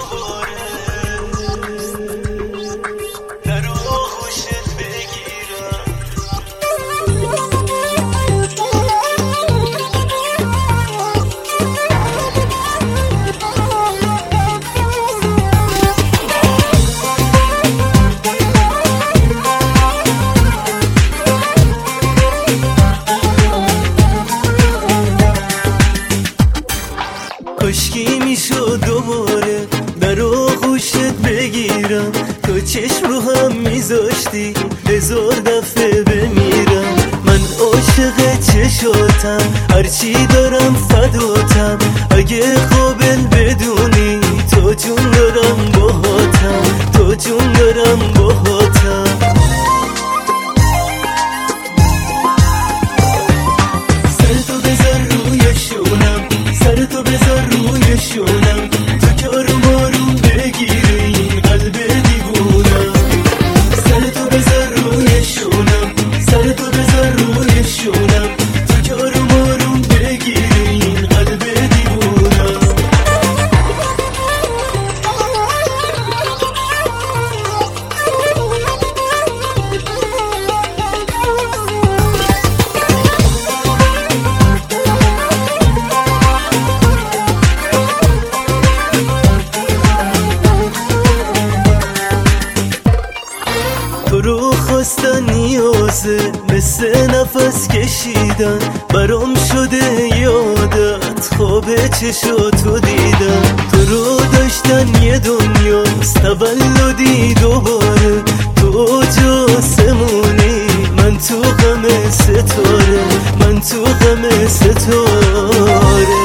دوباره در آغوشت بگیرم. کاشکی میشد دوباره در آغوشت بگیرم، تو چشم رو هم میذاشتی 1000 دفعه بمیرم. من عاشق چشاتم، هرچی دارم فداتم، اگه قابل بدونی تو جون دارم باهاتم، تو جون دارم باهاتم. سرتو بذار روی شونم، سرتو بذار روی شونم، تو که آروم آروم بگیری این قلب دیوونم. سرتو بذار روی شونم، سرتو بذار روی شونم، تو که آروم آروم بگیری این قلب دیوونم. تو رو خواستن نیازه مثل نفس کشیدن، برام شده یادت خواب چشاتو دیدم. تو رو داشتن یه دنیاست تولدی دوباره، تو جاسمونی من تو غم ستاره، من تو غم ستاره.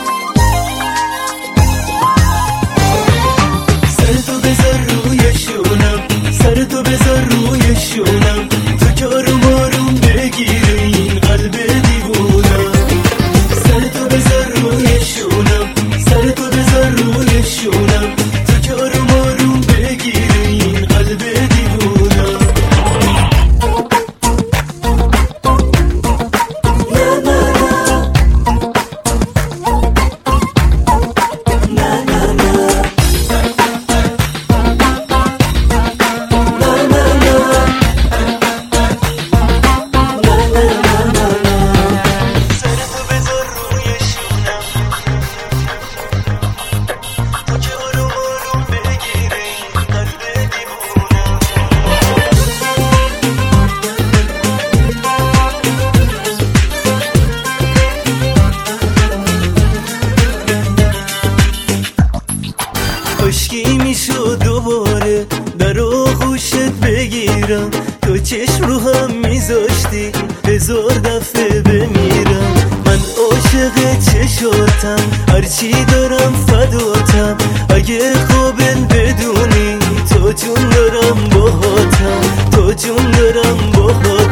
سرتو بذار روی شونم، سرتو بذار روی شونم، تو که آروم آروم بگیری این قلب دیوونم. سرتو بذار روی شونم، سرتو بذار روی شونم، تو که آروم آروم بگیری این قلب دیوونم. کاشکی میشد دوباره در آغوشت بگیرم، تو چشم رو هم میذاشتی 1000 دفعه بمیرم. من عاشق چشاتم، هرچی دارم فداتم، اگه قابل بدونی تو جون دارم باهاتم، تو جون دارم باهاتم.